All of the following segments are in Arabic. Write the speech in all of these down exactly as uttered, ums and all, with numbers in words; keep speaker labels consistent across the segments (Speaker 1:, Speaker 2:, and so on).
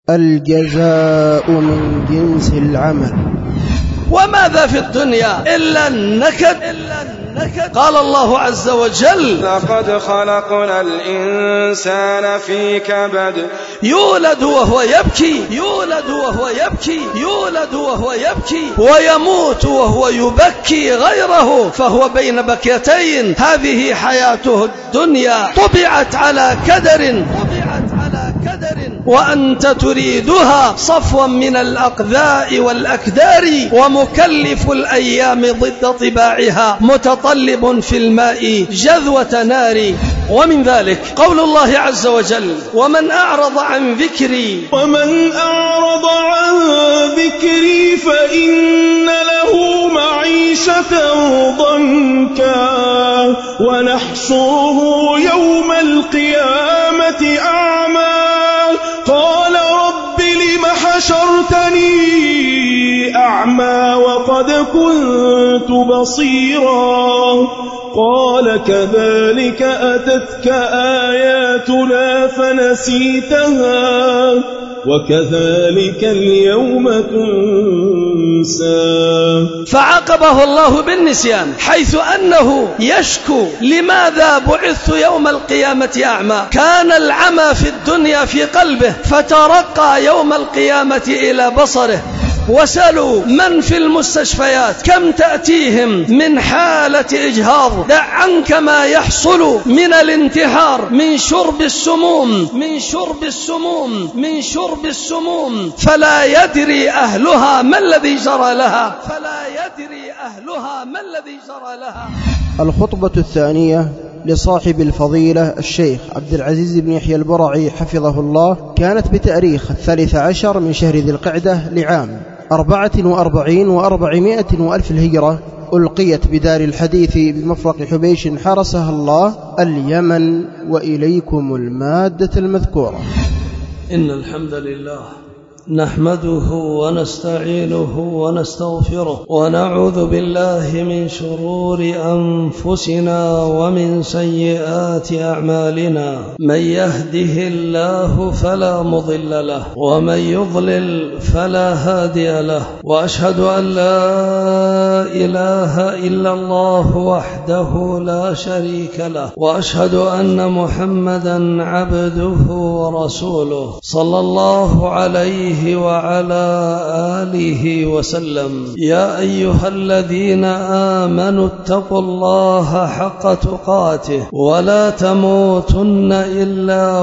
Speaker 1: الجزاء من جنس العمل.
Speaker 2: وماذا في الدنيا إلا النكد؟ قال الله عز وجل:
Speaker 3: لقد خلقنا الإنسان في كبد.
Speaker 2: يولد وهو يبكي يولد وهو يبكي يولد وهو يبكي ويموت وهو يبكي غيره، فهو بين بكيتين. هذه حياته الدنيا طبعت على كدر طبعت على كدر وأنت تريدها صفوا من الأقذاء والأكدار، ومكلف الأيام ضد طباعها متطلب في الماء جذوة نار. ومن ذلك قول الله عز وجل: ومن أعرض عن ذكري
Speaker 4: ومن أعرض عن ذكري فإن له معيشة ضنكا ونحشره يوم القيامة أعمى قال رب لم حشرتني أعمى وقد كنت بصيرا قال كذلك أتتك آياتنا فنسيتها وكذلك اليوم تنسى.
Speaker 2: فعاقبه الله بالنسيان، حيث أنه يشكو: لماذا بعثت يوم القيامة أعمى؟ كان العمى في الدنيا في قلبه، فترقى يوم القيامة إلى بصره. وسألوا من في المستشفيات كم تأتيهم من حالة إجهاض، دع عنك ما يحصل من الانتحار من شرب السموم من شرب السموم من شرب السموم فلا يدري أهلها ما الذي جرى لها فلا يدري أهلها ما الذي جرى لها.
Speaker 1: الخطبة الثانية لصاحب الفضيلة الشيخ عبد العزيز بن يحيى البرعي حفظه الله، كانت بتاريخ الثالث عشر من شهر ذي القعدة لعام أربعة وأربعين وأربعمائة وألف الهجرة، ألقيت بدار الحديث بمفرق حبيش حرسها الله اليمن، وإليكم المادة المذكورة.
Speaker 2: إن الحمد لله نحمده ونستعينه ونستغفره ونعوذ بالله من شرور أنفسنا ومن سيئات أعمالنا، من يهده الله فلا مضل له ومن يضلل فلا هادي له، وأشهد أن لا إله إلا الله وحده لا شريك له، وأشهد أن محمدا عبده ورسوله صلى الله عليه وعلى آله وسلم. يا أيها الذين آمنوا اتقوا الله حق تقاته ولا تموتن إلا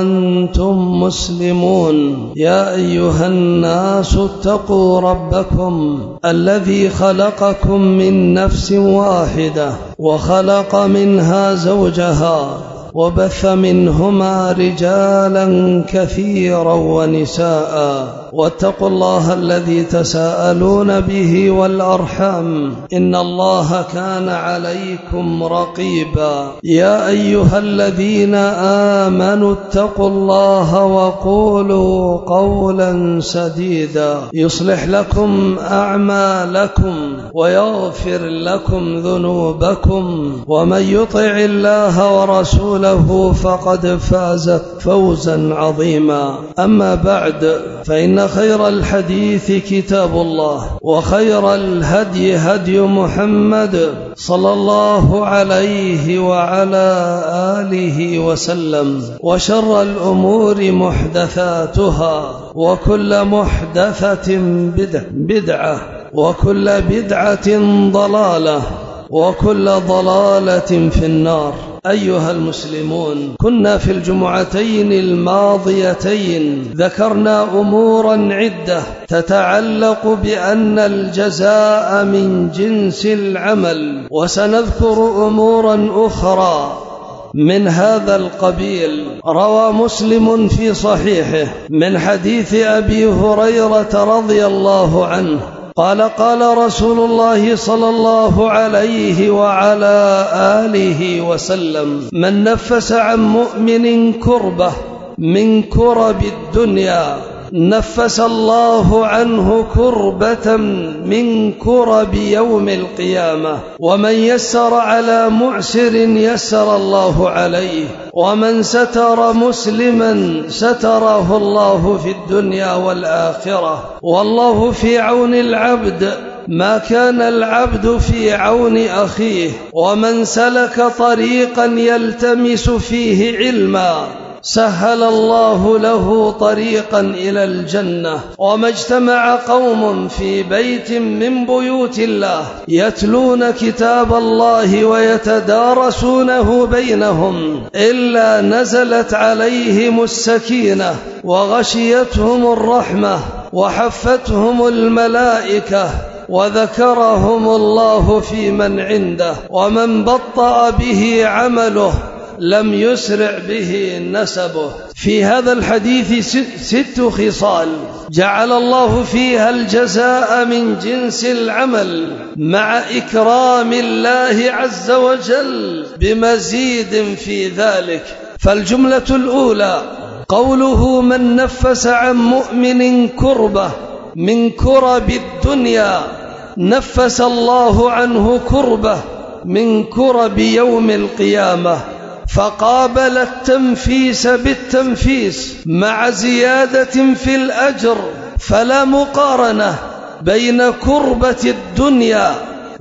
Speaker 2: وأنتم مسلمون. يا أيها الناس اتقوا ربكم الذي خلقكم من نفس واحدة وخلق منها زوجها وبث منهما رجالا كثيرا ونساء، واتقوا الله الذي تساءلون به والأرحام إن الله كان عليكم رقيبا. يا أيها الذين آمنوا اتقوا الله وقولوا قولا سديدا يصلح لكم أعمالكم ويغفر لكم ذنوبكم، ومن يطع الله ورسوله له فقد فاز فوزا عظيما. أما بعد، فإن خير الحديث كتاب الله، وخير الهدي هدي محمد صلى الله عليه وعلى آله وسلم، وشر الأمور محدثاتها، وكل محدثة بدعة وكل بدعة ضلالة وكل ضلالة في النار. أيها المسلمون، كنا في الجمعتين الماضيتين ذكرنا أمورا عدة تتعلق بأن الجزاء من جنس العمل، وسنذكر أمورا أخرى من هذا القبيل. روى مسلم في صحيحه من حديث أبي هريرة رضي الله عنه قال: قال رسول الله صلى الله عليه وعلى آله وسلم: من نفس عن مؤمن كربة من كرب الدنيا نفس الله عنه كربة من كرب يوم القيامة. ومن يسر على معسر يسر الله عليه، ومن ستر مسلما ستره الله في الدنيا والآخرة. والله في عون العبد ما كان العبد في عون أخيه. ومن سلك طريقا يلتمس فيه علما سهل الله له طريقا إلى الجنة. وما اجتمع قوم في بيت من بيوت الله يتلون كتاب الله ويتدارسونه بينهم إلا نزلت عليهم السكينة وغشيتهم الرحمة وحفتهم الملائكة وذكرهم الله في من عنده. ومن بطأ به عمله لم يسرع به نسبه. في هذا الحديث ست خصال جعل الله فيها الجزاء من جنس العمل مع إكرام الله عز وجل بمزيد في ذلك. فالجملة الأولى قوله من نفس عن مؤمن كربة من كرب الدنيا نفس الله عنه كربة من كرب يوم القيامة، فقابل التنفيس بالتنفيس مع زيادة في الأجر. فلا مقارنة بين كربة الدنيا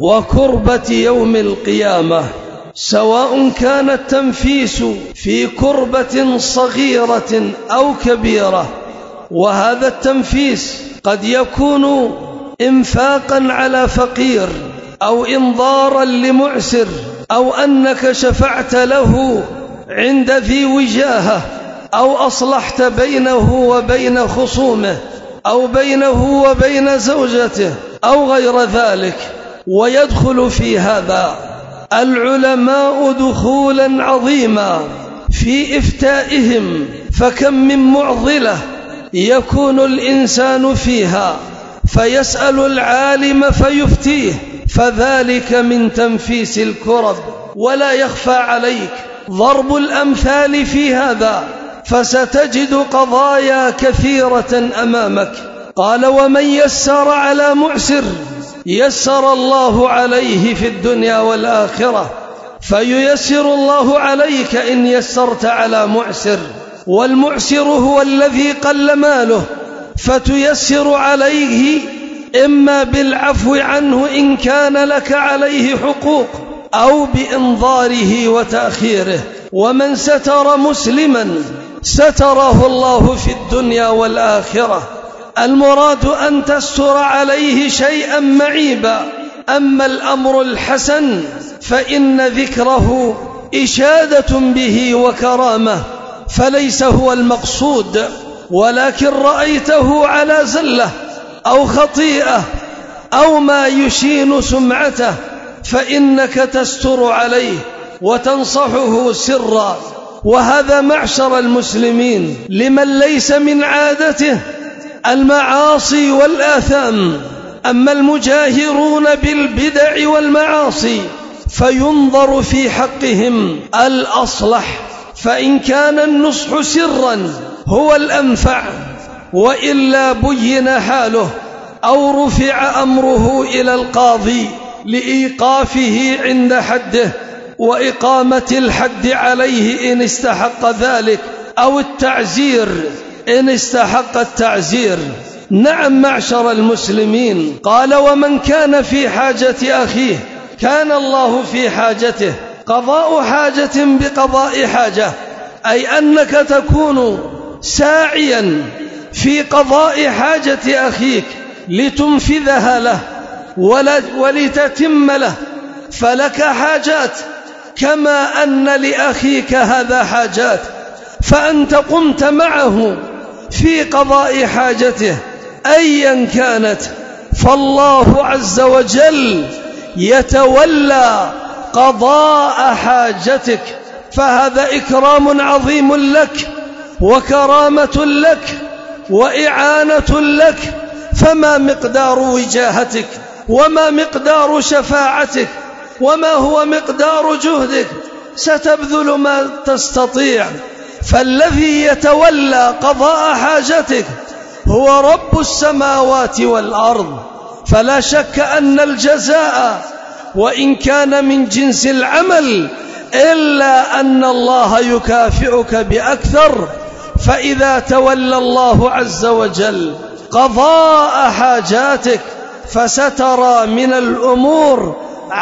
Speaker 2: وكربة يوم القيامة، سواء كان التنفيس في كربة صغيرة أو كبيرة. وهذا التنفيس قد يكون إنفاقا على فقير أو إنظارا لمعسر أو أنك شفعت له عند ذي وجاهة أو أصلحت بينه وبين خصومه أو بينه وبين زوجته أو غير ذلك. ويدخل في هذا العلماء دخولا عظيما في إفتائهم، فكم من معضلة يكون الإنسان فيها فيسأل العالم فيفتيه، فذلك من تنفيس الكرب. ولا يخفى عليك ضرب الأمثال في هذا، فستجد قضايا كثيرة أمامك. قال ومن يسر على معسر يسر الله عليه في الدنيا والآخرة، فييسر الله عليك إن يسرت على معسر. والمعسر هو الذي قل ماله، فتيسر عليه إما بالعفو عنه إن كان لك عليه حقوق أو بإنظاره وتأخيره. ومن ستر مسلما ستره الله في الدنيا والآخرة. المراد أن تستر عليه شيئا معيبا. أما الأمر الحسن فإن ذكره إشادة به وكرامة، فليس هو المقصود، ولكن رأيته على زلة أو خطيئة أو ما يشين سمعته فإنك تستر عليه وتنصحه سرا. وهذا معشر المسلمين لمن ليس من عادته المعاصي والآثام. أما المجاهرون بالبدع والمعاصي فينظر في حقهم الأصلح، فإن كان النصح سرا هو الأنفع، وإلا بين حاله أو رفع أمره إلى القاضي لإيقافه عند حده وإقامة الحد عليه إن استحق ذلك، أو التعزير إن استحق التعزير. نعم معشر المسلمين. قال ومن كان في حاجة أخيه كان الله في حاجته. قضاء حاجة بقضاء حاجة، أي أنك تكون ساعيا في قضاء حاجة أخيك لتنفذها له ولتتم له. فلك حاجات كما أن لأخيك هذا حاجات، فأنت قمت معه في قضاء حاجته أيا كانت، فالله عز وجل يتولى قضاء حاجتك. فهذا إكرام عظيم لك وكرامة لك وإعانة لك. فما مقدار وجاهتك وما مقدار شفاعتك وما هو مقدار جهدك؟ ستبذل ما تستطيع. فالذي يتولى قضاء حاجتك هو رب السماوات والأرض. فلا شك أن الجزاء وإن كان من جنس العمل إلا أن الله يكافئك بأكثر. فإذا تولى الله عز وجل قضاء حاجاتك فسترى من الأمور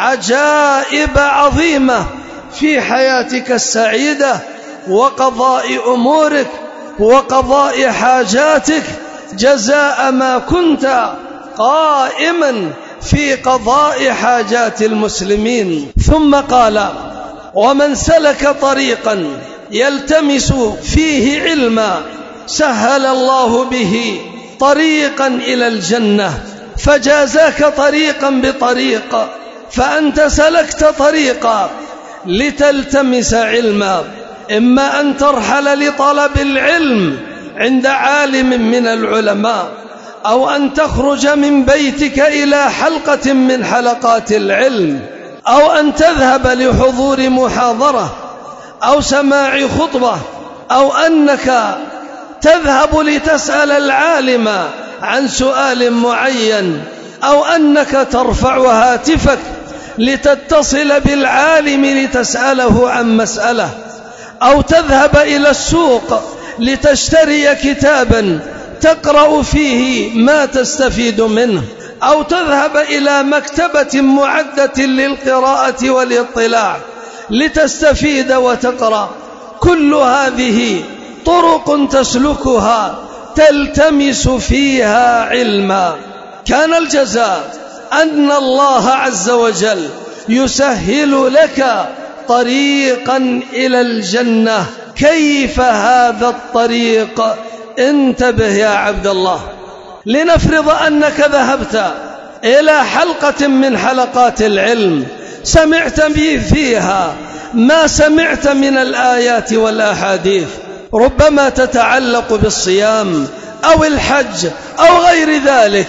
Speaker 2: عجائب عظيمة في حياتك السعيدة وقضاء أمورك وقضاء حاجاتك جزاء ما كنت قائما في قضاء حاجات المسلمين. ثم قال: ومن سلك طريقا يلتمس فيه علما سهل الله به طريقا إلى الجنة. فجازاك طريقا بطريق، فأنت سلكت طريقا لتلتمس علما، إما أن ترحل لطلب العلم عند عالم من العلماء، أو أن تخرج من بيتك إلى حلقة من حلقات العلم، أو أن تذهب لحضور محاضرة أو سماع خطبة، أو أنك تذهب لتسأل العالم عن سؤال معين، أو أنك ترفع هاتفك لتتصل بالعالم لتسأله عن مسألة، أو تذهب إلى السوق لتشتري كتابا تقرأ فيه ما تستفيد منه، أو تذهب إلى مكتبة معدة للقراءة والاطلاع لتستفيد وتقرأ. كل هذه طرق تسلكها تلتمس فيها علما. كان الجزاء أن الله عز وجل يسهل لك طريقا إلى الجنة. كيف هذا الطريق؟ انتبه يا عبد الله. لنفرض أنك ذهبت إلى حلقة من حلقات العلم سمعت فيها ما سمعت من الآيات والأحاديث، ربما تتعلق بالصيام أو الحج أو غير ذلك،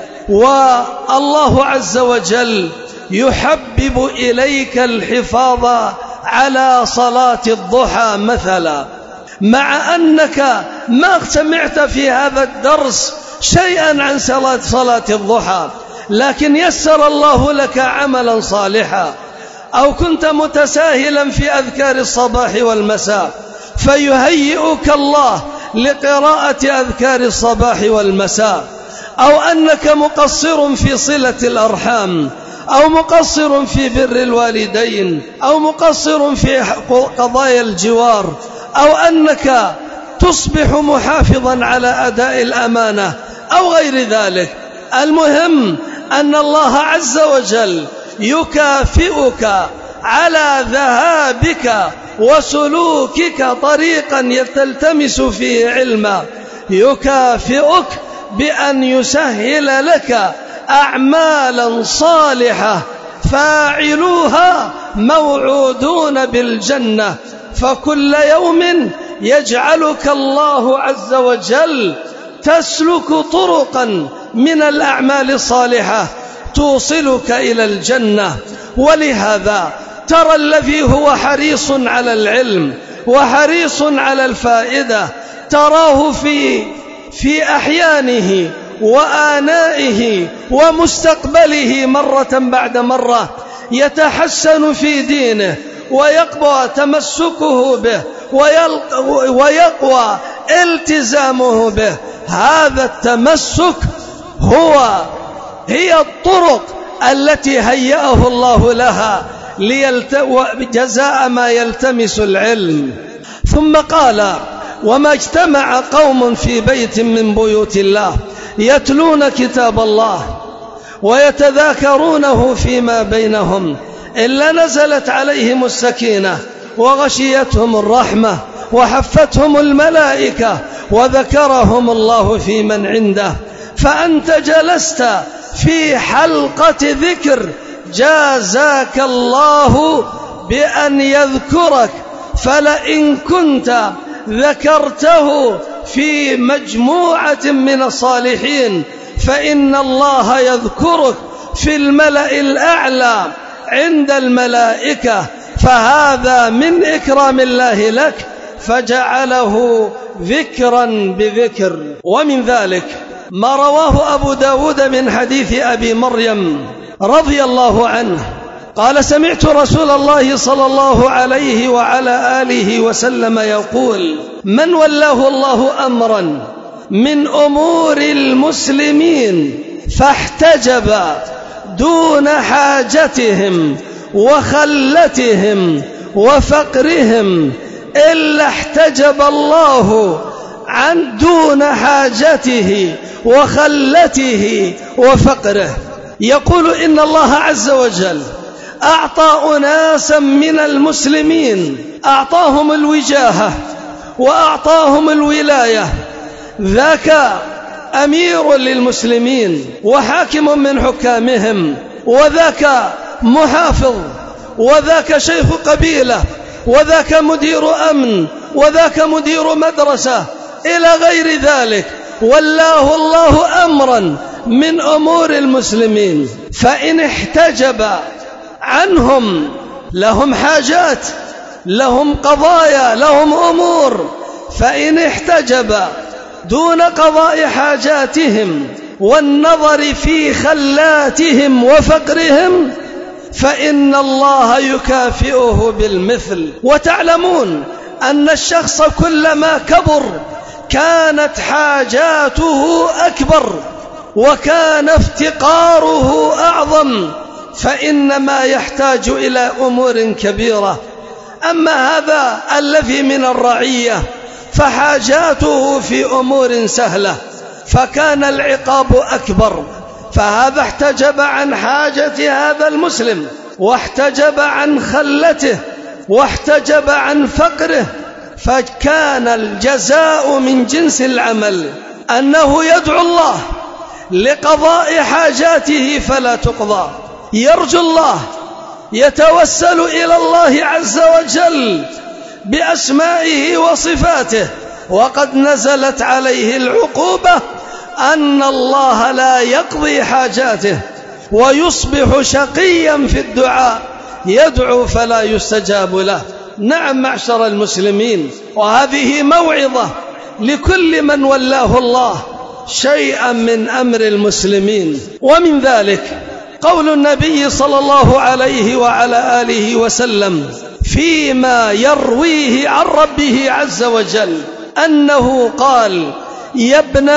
Speaker 2: والله عز وجل يحبب إليك الحفاظ على صلاة الضحى مثلا، مع أنك ما سمعت في هذا الدرس شيئا عن صلاة صلاة الضحى، لكن يسر الله لك عملا صالحا، أو كنت متساهلا في أذكار الصباح والمساء فيهيئك الله لقراءة أذكار الصباح والمساء، أو أنك مقصر في صلة الأرحام، أو مقصر في بر الوالدين، أو مقصر في قضايا الجوار، أو أنك تصبح محافظا على أداء الأمانة أو غير ذلك. المهم أن الله عز وجل يكافئك على ذهابك وسلوكك طريقا تلتمس فيه علما، يكافئك بأن يسهل لك أعمالا صالحة فاعلوها موعودون بالجنة. فكل يوم يجعلك الله عز وجل تسلك طرقا من الأعمال الصالحة توصلك إلى الجنة. ولهذا ترى الذي هو حريص على العلم وحريص على الفائدة تراه في في أحيانه وآنائه ومستقبله مرة بعد مرة يتحسن في دينه ويقوى تمسكه به ويقوى التزامه به. هذا التمسك هو هي الطرق التي هيأه الله لها جزاء ما يلتمس العلم. ثم قال: وما اجتمع قوم في بيت من بيوت الله يتلون كتاب الله ويتذاكرونه فيما بينهم إلا نزلت عليهم السكينة وغشيتهم الرحمة وحفتهم الملائكة وذكرهم الله في من عنده. فأنت جلست في حلقة ذكر جازاك الله بأن يذكرك، فلئن كنت ذكرته في مجموعة من الصالحين فإن الله يذكرك في الملأ الأعلى عند الملائكة. فهذا من إكرام الله لك فجعله ذكرا بذكر. ومن ذلك ما رواه أبو داود من حديث أبي مريم رضي الله عنه قال سمعت رسول الله صلى الله عليه وعلى آله وسلم يقول من ولاه الله أمرا من أمور المسلمين فاحتجب دون حاجتهم وخلتهم وفقرهم إلا احتجب الله عن دون حاجته وخلته وفقره. يقول إن الله عز وجل أعطى أناسا من المسلمين، أعطاهم الوجاهة وأعطاهم الولاية، ذاك أمير للمسلمين وحاكم من حكامهم، وذاك محافظ، وذاك شيخ قبيلة، وذاك مدير أمن، وذاك مدير مدرسة إلى غير ذلك. ولاه الله أمرا من أمور المسلمين، فإن احتجب عنهم لهم حاجات، لهم قضايا، لهم أمور، فإن احتجب دون قضاء حاجاتهم والنظر في خلاتهم وفقرهم فإن الله يكافئه بالمثل. وتعلمون أن الشخص كلما كبر كانت حاجاته أكبر وكان افتقاره أعظم، فإنما يحتاج إلى أمور كبيرة. أما هذا الذي من الرعية فحاجاته في أمور سهلة، فكان العقاب أكبر، فهذا احتجب عن حاجة هذا المسلم، واحتجب عن خلته، واحتجب عن فقره، فكان الجزاء من جنس العمل، أنه يدعو الله لقضاء حاجاته فلا تقضى، يرجو الله، يتوسل إلى الله عز وجل بأسمائه وصفاته، وقد نزلت عليه العقوبة أن الله لا يقضي حاجاته، ويصبح شقيا في الدعاء، يدعو فلا يستجاب له. نعم معشر المسلمين، وهذه موعظة لكل من ولاه الله شيئا من أمر المسلمين. ومن ذلك قول النبي صلى الله عليه وعلى آله وسلم فيما يرويه عن ربه عز وجل أنه قال يا ابن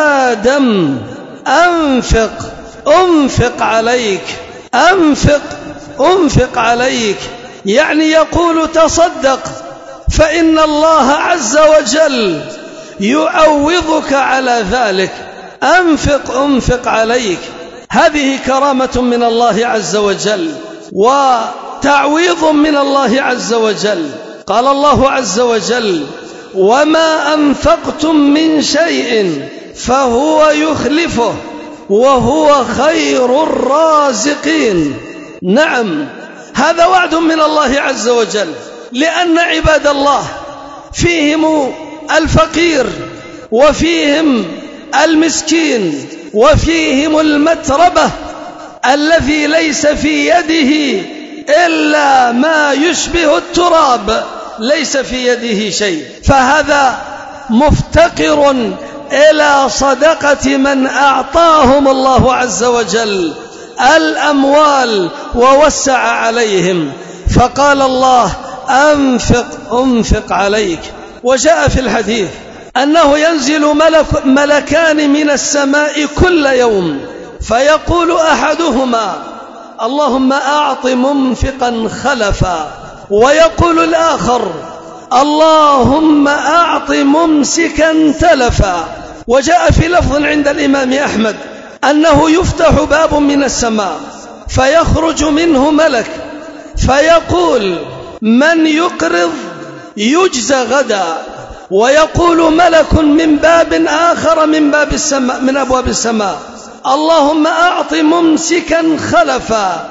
Speaker 2: آدم أنفق أنفق عليك، أنفق أنفق عليك، يعني يقول تصدق فإن الله عز وجل يعوضك على ذلك، أنفق أنفق عليك. هذه كرامة من الله عز وجل وتعويض من الله عز وجل. قال الله عز وجل وما أنفقتم من شيء فهو يخلفه وهو خير الرازقين. نعم، هذا وعد من الله عز وجل، لأن عباد الله فيهم الفقير وفيهم المسكين وفيهم المتربة الذي ليس في يده إلا ما يشبه التراب، ليس في يده شيء، فهذا مفتقر إلى صدقة من أعطاهم الله عز وجل الأموال ووسع عليهم. فقال الله أنفق أنفق عليك. وجاء في الحديث أنه ينزل ملك ملكان من السماء كل يوم، فيقول أحدهما اللهم أعط منفقا خلفا، ويقول الآخر اللهم أعط ممسكا تلفا. وجاء في لفظ عند الإمام أحمد أنه يفتح باب من السماء فيخرج منه ملك فيقول من يقرض يجزى غدا، ويقول ملك من باب آخر من باب السماء من أبواب السماء اللهم أعط ممسكا خلفا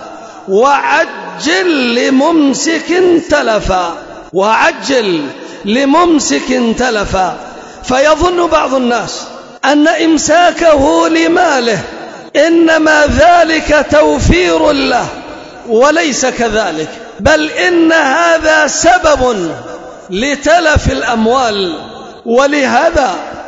Speaker 2: وعجل لممسك تلفا، وعجل لممسك تلفا. فيظن بعض الناس أن إمساكه لماله إنما ذلك توفير له، وليس كذلك، بل إن هذا سبب لتلف الأموال، ولهذا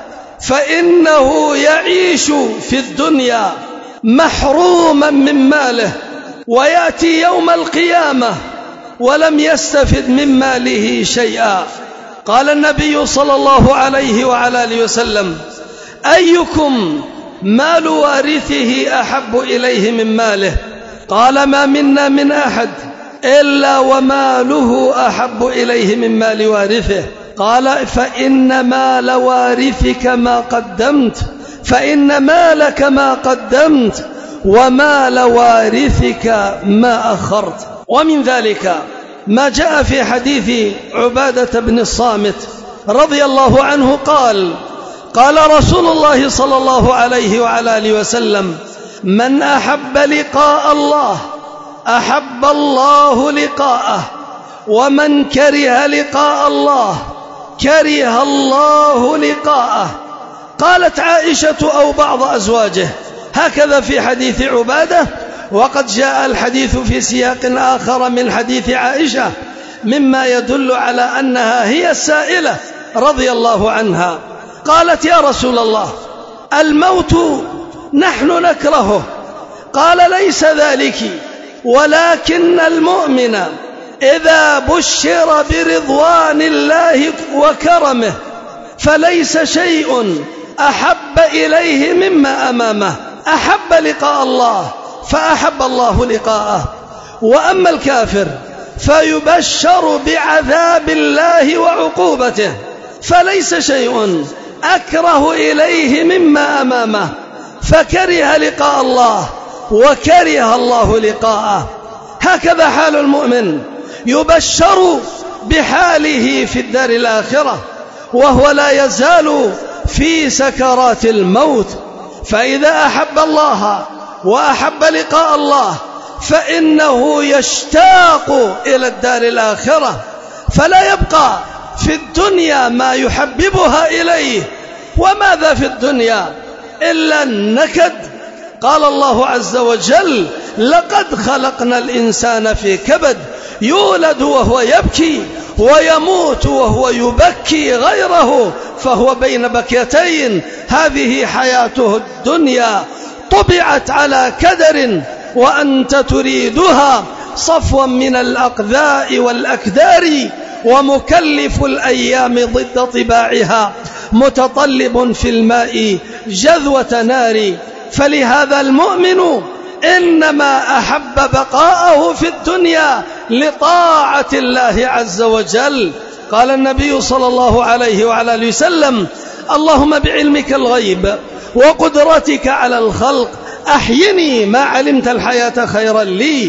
Speaker 2: فإنه يعيش في الدنيا محروما من ماله، ويأتي يوم القيامة ولم يستفد من ماله شيئا. قال النبي صلى الله عليه وعلى آله وسلم: أيكم مال وارثه أحب إليه من ماله؟ قال: ما منا من أحد إلا وماله أحب إليه من مال وارثه. قال: فإن مال وارثك ما قدمت، فإن مالك ما قدمت، ومال وارثك ما أخرت. ومن ذلك ما جاء في حديث عبادة بن الصامت رضي الله عنه قال: قال رسول الله صلى الله عليه وعلى آله وسلم: من أحب لقاء الله أحب الله لقاءه، ومن كره لقاء الله كره الله لقاءه. قالت عائشة أو بعض أزواجه، هكذا في حديث عبادة. وقد جاء الحديث في سياق آخر من حديث عائشة مما يدل على أنها هي السائلة رضي الله عنها. قالت: يا رسول الله، الموت نحن نكرهه. قال: ليس ذلك، ولكن المؤمن إذا بشر برضوان الله وكرمه فليس شيء أحب إليه مما أمامه. أحب لقاء الله فأحب الله لقاءه. وأما الكافر فيبشر بعذاب الله وعقوبته، فليس شيء أكره إليه مما أمامه، فكره لقاء الله وكره الله لقاءه. هكذا حال المؤمن، يبشر بحاله في الدار الآخرة وهو لا يزال في سكرات الموت. فإذا أحب الله وأحب لقاء الله فإنه يشتاق إلى الدار الآخرة، فلا يبقى في الدنيا ما يحببها إليه. وماذا في الدنيا إلا النكد؟ قال الله عز وجل: لقد خلقنا الإنسان في كبد، يولد وهو يبكي ويموت وهو يبكي غيره، فهو بين بكيتين. هذه حياته الدنيا طبعت على كدر، وأنت تريدها صفوا من الأقذاء والأكدار، ومكلف الأيام ضد طباعها، متطلب في الماء جذوة نار. فلهذا المؤمن إنما أحب بقاءه في الدنيا لطاعة الله عز وجل. قال النبي صلى الله عليه وعلى آله وسلم: اللهم بعلمك الغيب وقدرتك على الخلق أحيني ما علمت الحياة خيرا لي،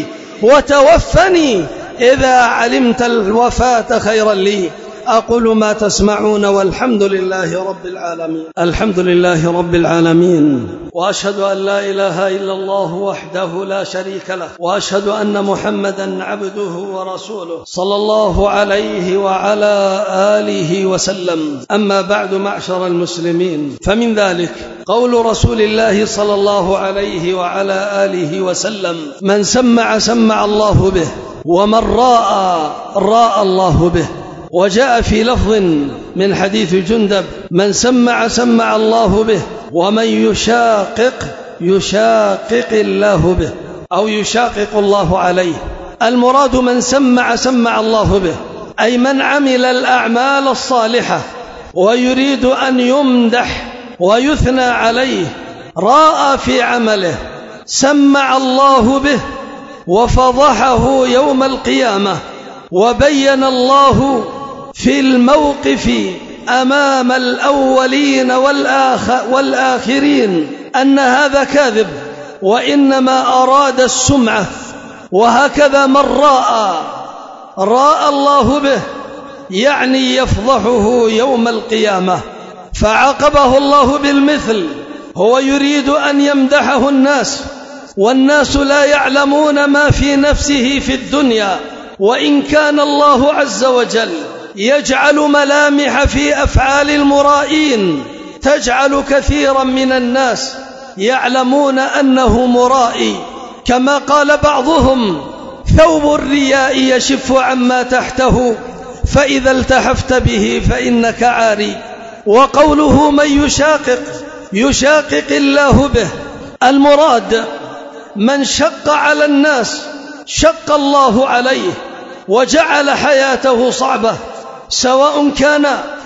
Speaker 2: وتوفني إذا علمت الوفاة خيرا لي. أقول ما تسمعون، والحمد لله رب العالمين. الحمد لله رب العالمين، وأشهد أن لا إله إلا الله وحده لا شريك له، وأشهد أن محمدا عبده ورسوله صلى الله عليه وعلى آله وسلم. أما بعد، معشر المسلمين، فمن ذلك قول رسول الله صلى الله عليه وعلى آله وسلم: من سمع سمع الله به، ومن راء راء الله به. وجاء في لفظ من حديث جندب: من سمع سمع الله به، ومن يشاقق يشاقق الله به، أو يشاقق الله عليه. المراد من سمع سمع الله به، أي من عمل الأعمال الصالحة ويريد أن يمدح ويثنى عليه، راى في عمله، سمع الله به وفضحه يوم القيامة، وبين الله في الموقف أمام الأولين والآخرين أن هذا كاذب، وإنما أراد السمعة. وهكذا من راى راى الله به، يعني يفضحه يوم القيامة، فعاقبه الله بالمثل. هو يريد أن يمدحه الناس، والناس لا يعلمون ما في نفسه في الدنيا، وإن كان الله عز وجل يجعل ملامح في أفعال المرائين، تجعل كثيرا من الناس يعلمون أنه مرائي، كما قال بعضهم: ثوب الرياء يشف عما تحته، فإذا التحفت به فإنك عاري. وقوله من يشاقق يشاقق الله به، المراد من شق على الناس شق الله عليه وجعل حياته صعبة، سواء كان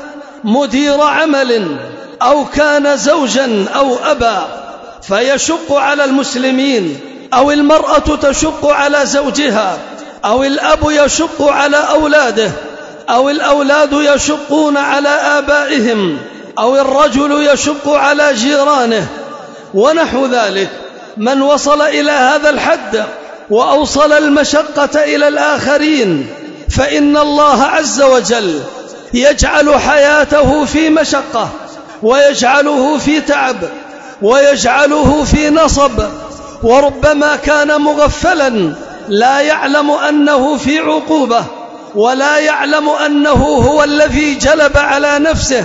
Speaker 2: مدير عمل أو كان زوجا أو أبا فيشق على المسلمين، أو المرأة تشق على زوجها، أو الأب يشق على أولاده، أو الأولاد يشقون على آبائهم، أو الرجل يشق على جيرانه ونحو ذلك. من وصل إلى هذا الحد وأوصل المشقة إلى الآخرين فإن الله عز وجل يجعل حياته في مشقة، ويجعله في تعب، ويجعله في نصب، وربما كان مغفلا لا يعلم أنه في عقوبة، ولا يعلم أنه هو الذي جلب على نفسه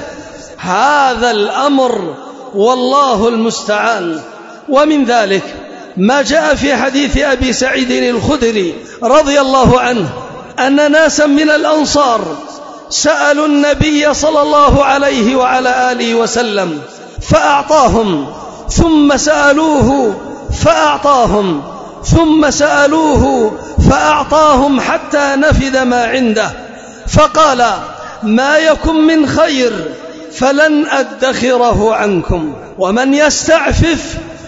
Speaker 2: هذا الأمر، والله المستعان. ومن ذلك ما جاء في حديث أبي سعيد الخدري رضي الله عنه أن ناسا من الأنصار سألوا النبي صلى الله عليه وعلى آله وسلم فأعطاهم، ثم سألوه فأعطاهم، ثم سألوه فأعطاهم حتى نفد ما عنده، فقال ما يكن من خير فلن أدخره عنكم، ومن يستعفف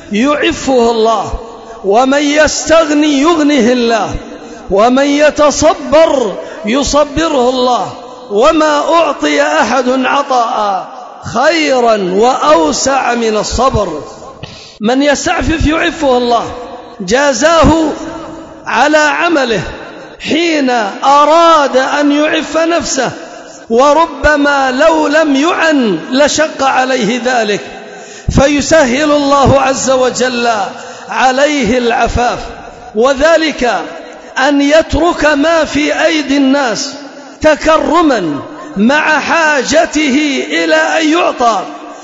Speaker 2: يعفه الله، ومن يستغني يغنه الله، ومن يتصبر يصبره الله، وما أعطي أحد عطاء خيرا وأوسع من الصبر. من يستعفف يعفه الله، جازاه على عمله حين أراد أن يعف نفسه، وربما لو لم يعن لشق عليه ذلك، فيسهل الله عز وجل عليه العفاف، وذلك أن يترك ما في أيدي الناس تكرما مع حاجته إلى أن يعطى،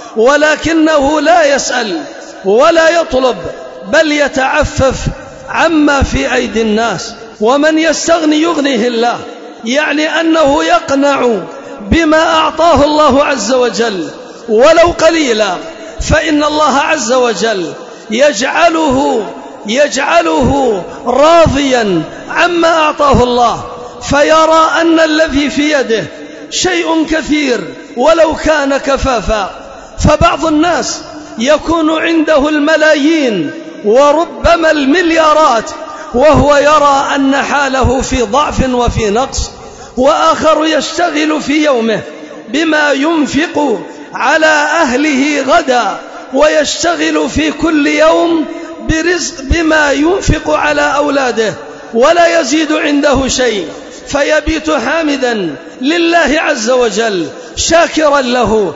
Speaker 2: ولكنه لا يسأل ولا يطلب، بل يتعفف عما في أيدي الناس. ومن يستغني يغنيه الله، يعني أنه يقنع بما أعطاه الله عز وجل ولو قليلا، فإن الله عز وجل يجعله يجعله راضيا عما أعطاه الله، فيرى أن الذي في يده شيء كثير ولو كان كفافا. فبعض الناس يكون عنده الملايين وربما المليارات وهو يرى أن حاله في ضعف وفي نقص، وآخر يشتغل في يومه بما ينفق على أهله غدا، ويشتغل في كل يوم برزق بما ينفق على أولاده ولا يزيد عنده شيء، فيبيت حامدا لله عز وجل شاكرا له،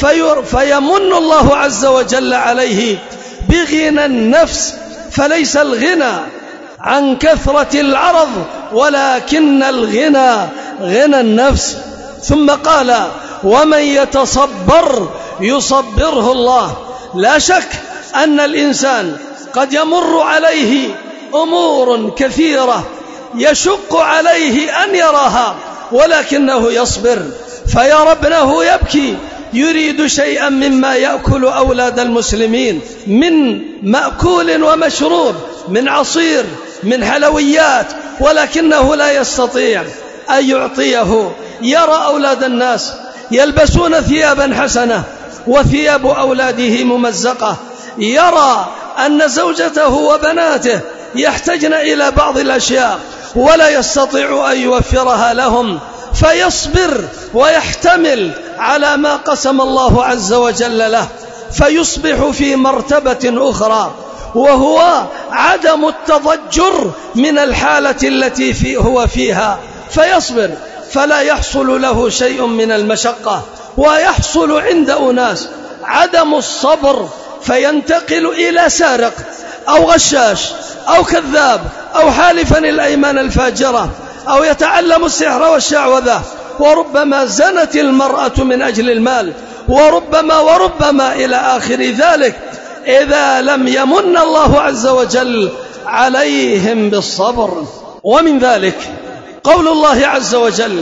Speaker 2: فيمن الله عز وجل عليه بغنى النفس. فليس الغنى عن كثرة العرض، ولكن الغنى غنى النفس. ثم قال ومن يتصبر يصبره الله. لا شك أن الإنسان قد يمر عليه أمور كثيرة يشق عليه أن يراها، ولكنه يصبر، فيرى ابنه يبكي يريد شيئا مما يأكل أولاد المسلمين من مأكول ومشروب، من عصير، من حلويات، ولكنه لا يستطيع أن يعطيه. يرى أولاد الناس يلبسون ثيابا حسنة وثياب أولاده ممزقة، يرى أن زوجته وبناته يحتاجن إلى بعض الأشياء ولا يستطيع أن يوفرها لهم، فيصبر ويحتمل على ما قسم الله عز وجل له، فيصبح في مرتبة أخرى، وهو عدم التضجر من الحالة التي في هو فيها، فيصبر فلا يحصل له شيء من المشقة. ويحصل عند أناس عدم الصبر فينتقل إلى سارق أو غشاش أو كذاب أو حالفا الأيمان الفاجرة أو يتعلم السحر والشعوذة، وربما زنت المرأة من أجل المال، وربما وربما إلى آخر ذلك، إذا لم يمن الله عز وجل عليهم بالصبر. ومن ذلك قول الله عز وجل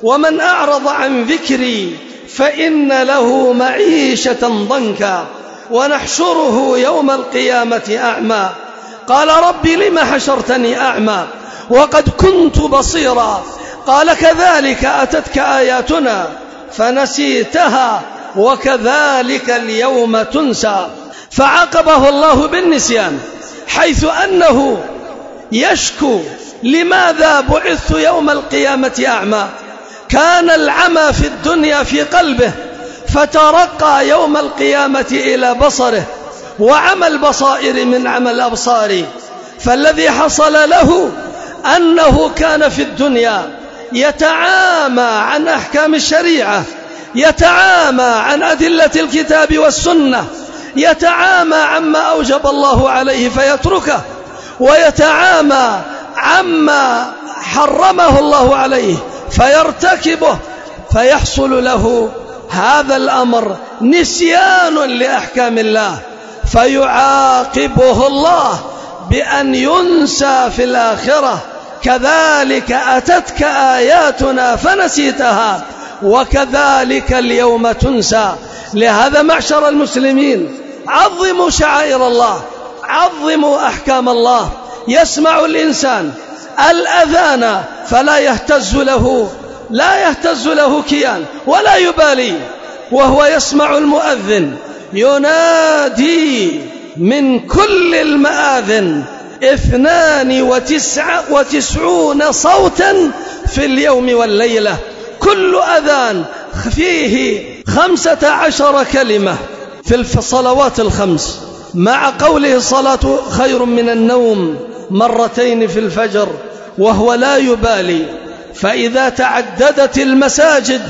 Speaker 2: ومن أعرض عن ذكري فإن له معيشة ضنكا ونحشره يوم القيامة أعمى قال رب لم حشرتني أعمى وقد كنت بصيرا قال كذلك أتتك آياتنا فنسيتها وكذلك اليوم تنسى. فعاقبه الله بالنسيان حيث أنه يشكو لماذا بعثت يوم القيامة أعمى. كان العمى في الدنيا في قلبه فترقى يوم القيامة إلى بصره وعمى البصائر من عمى الأبصار. فالذي حصل له أنه كان في الدنيا يتعامى عن أحكام الشريعة، يتعامى عن أدلة الكتاب والسنة، يتعامى عما أوجب الله عليه فيتركه، ويتعامى عما حرمه الله عليه فيرتكبه، فيحصل له هذا الأمر نسيان لأحكام الله، فيعاقبه الله بأن ينسى في الآخرة. كذلك أتتك آياتنا فنسيتها وكذلك اليوم تنسى. لهذا معشر المسلمين عظموا شعائر الله، عظموا أحكام الله. يسمع الإنسان الأذان فلا يهتز له لا يهتز له كيان ولا يبالي، وهو يسمع المؤذن ينادي من كل المآذن اثنان وتسعة وتسعون صوتا في اليوم والليلة، كل أذان فيه خمسة عشر كلمة في الصلوات الخمس، مع قوله الصلاة خير من النوم مرتين في الفجر، وهو لا يبالي. فإذا تعددت المساجد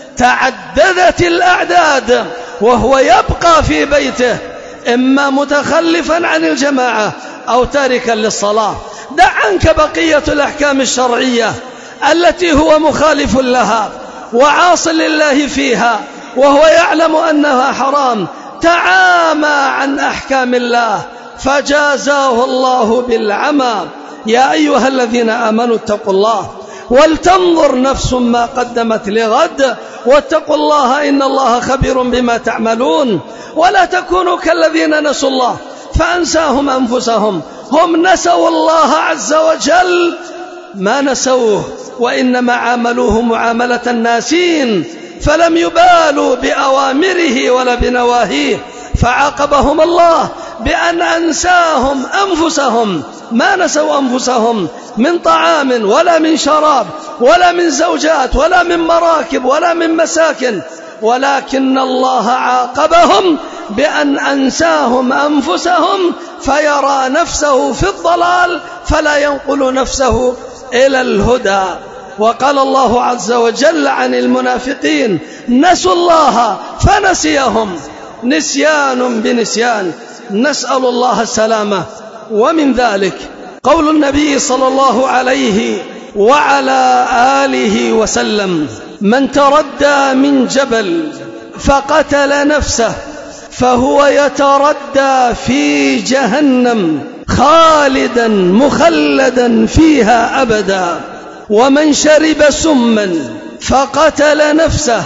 Speaker 2: تعددت الأعداد وهو يبقى في بيته إما متخلفا عن الجماعة أو تاركا للصلاة. دع عنك بقية الأحكام الشرعية التي هو مخالف لها وعاص لله فيها وهو يعلم أنها حرام، تعامى عن أحكام الله فجازاه الله بالعمى. يا أيها الذين آمنوا اتقوا الله ولتنظر نفس ما قدمت لغد واتقوا الله إن الله خبير بما تعملون. ولا تكونوا كالذين نسوا الله فأنساهم أنفسهم، هم نسوا الله عز وجل ما نسوه وإنما عاملوه معاملة الناسين، فلم يبالوا بأوامره ولا بنواهيه، فعاقبهم الله بأن أنساهم أنفسهم، ما نسوا أنفسهم من طعام ولا من شراب ولا من زوجات ولا من مراكب ولا من مساكن، ولكن الله عاقبهم بأن أنساهم أنفسهم فيرى نفسه في الضلال فلا ينقل نفسه إلى الهدى. وقال الله عز وجل عن المنافقين نسوا الله فنسيهم، نسيان بنسيان، نسأل الله السلامة. ومن ذلك قول النبي صلى الله عليه وعلى آله وسلم من تردى من جبل فقتل نفسه فهو يتردى في جهنم خالدا مخلدا فيها أبدا، ومن شرب سما فقتل نفسه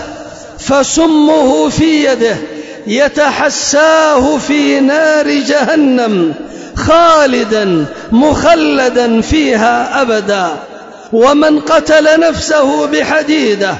Speaker 2: فسمه في يده يتحساه في نار جهنم خالدا مخلدا فيها أبدا، ومن قتل نفسه بحديدة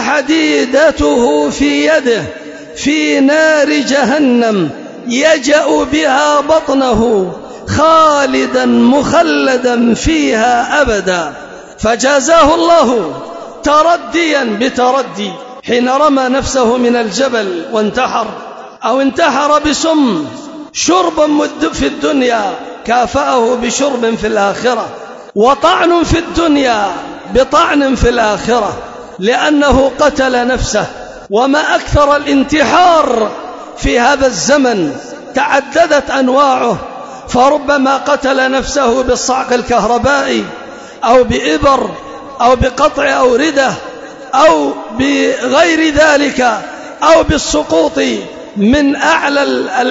Speaker 2: فحديدته في يده في نار جهنم يجأ بها بطنه خالدا مخلدا فيها أبدا. فجازاه الله ترديا بتردي حين رمى نفسه من الجبل وانتحر، أو انتحر بسم، شرب في الدنيا كافأه بشرب في الآخرة، وطعن في الدنيا بطعن في الآخرة، لأنه قتل نفسه. وما أكثر الانتحار في هذا الزمن، تعددت أنواعه، فربما قتل نفسه بالصعق الكهربائي أو بإبر أو بقطع أوردة أو بغير ذلك أو بالسقوط من أعلى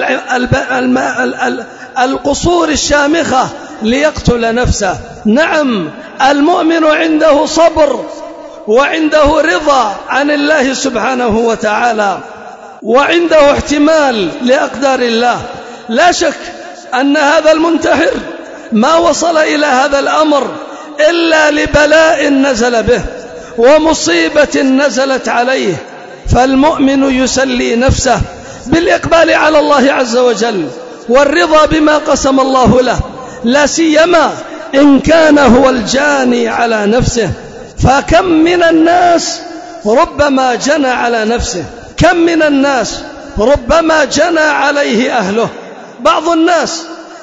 Speaker 2: القصور الشامخة ليقتل نفسه. نعم، المؤمن عنده صبر وعنده رضا عن الله سبحانه وتعالى، وعنده احتمال لأقدار الله. لا شك أن هذا المنتحر ما وصل إلى هذا الأمر إلا لبلاء نزل به ومصيبة نزلت عليه، فالمؤمن يسلي نفسه بالإقبال على الله عز وجل والرضا بما قسم الله له، لا سيما إن كان هو الجاني على نفسه. فكم من الناس ربما جنى على نفسه، كم من الناس ربما جنى عليه أهله. بعض الناس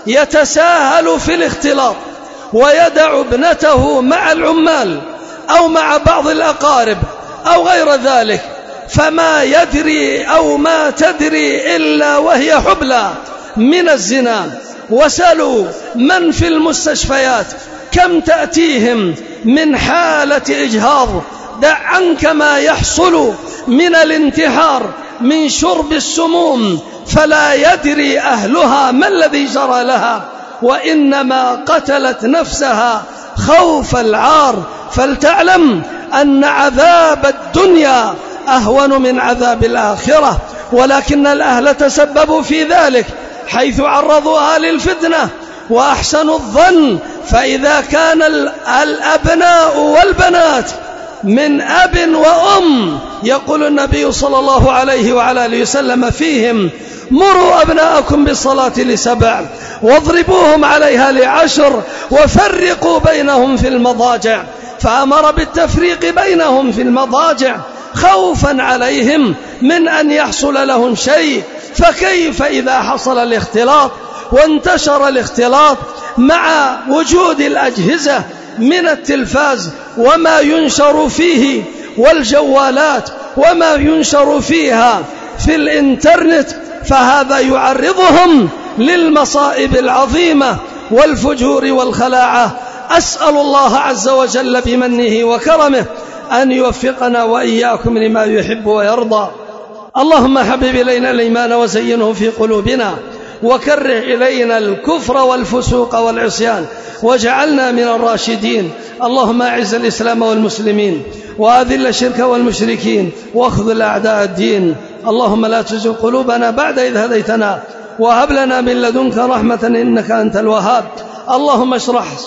Speaker 2: يتساهل في الاختلاط ويدع ابنته مع العمال أو مع بعض الأقارب أو غير ذلك، فما يدري أو ما تدري إلا وهي حبلى من الزنا. وسألوا من في المستشفيات كم تأتيهم من حالة إجهاض، دع عنك ما يحصل من الانتحار من شرب السموم، فلا يدري أهلها ما الذي جرى لها، وإنما قتلت نفسها خوف العار. فلتعلم أن عذاب الدنيا أهون من عذاب الآخرة، ولكن الأهل تسببوا في ذلك حيث عرضوها للفتنة وأحسنوا الظن. فإذا كان الأبناء والبنات من أب وأم، يقول النبي صلى الله عليه وعلى آله وسلم فيهم: مروا أبناءكم بالصلاة لسبع واضربوهم عليها لعشر وفرقوا بينهم في المضاجع. فأمر بالتفريق بينهم في المضاجع خوفا عليهم من أن يحصل لهم شيء، فكيف إذا حصل الاختلاط وانتشر الاختلاط مع وجود الأجهزة من التلفاز وما ينشر فيه والجوالات وما ينشر فيها في الإنترنت، فهذا يعرضهم للمصائب العظيمة والفجور والخلاعة. أسأل الله عز وجل بمنه وكرمه أن يوفقنا وإياكم لما يحب ويرضى. اللهم حبب إلينا الإيمان وزينه في قلوبنا، وكره إلينا الكفر والفسوق والعصيان، واجعلنا من الراشدين. اللهم أعز الإسلام والمسلمين وأذل الشرك والمشركين واخذل أعداء الدين. اللهم لا تزغ قلوبنا بعد إذ هديتنا وهب لنا من لدنك رحمة إنك أنت الوهاب. اللهم اشرح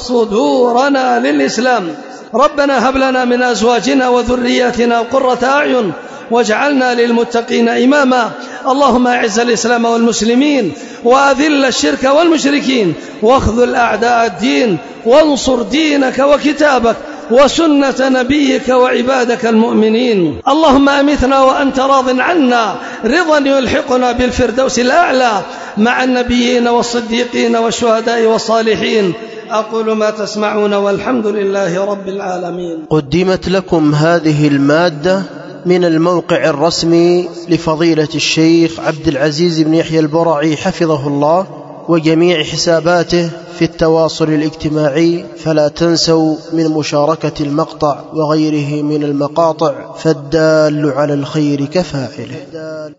Speaker 2: صدورنا للإسلام. ربنا هب لنا من أزواجنا وذرياتنا قرة أعين واجعلنا للمتقين إماما. اللهم أعز الإسلام والمسلمين وأذل الشرك والمشركين واخذل أعداء الدين، وانصر دينك وكتابك وسنة نبيك وعبادك المؤمنين. اللهم أمتنا وأنت راض عنا رضا يلحقنا بالفردوس الأعلى مع النبيين والصديقين والشهداء والصالحين. أقول ما تسمعون والحمد لله رب العالمين.
Speaker 1: قدمت لكم هذه المادة من الموقع الرسمي لفضيلة الشيخ عبد العزيز بن يحيى البرعي حفظه الله وجميع حساباته في التواصل الاجتماعي، فلا تنسوا من مشاركة المقطع وغيره من المقاطع، فالدال على الخير كفاعله.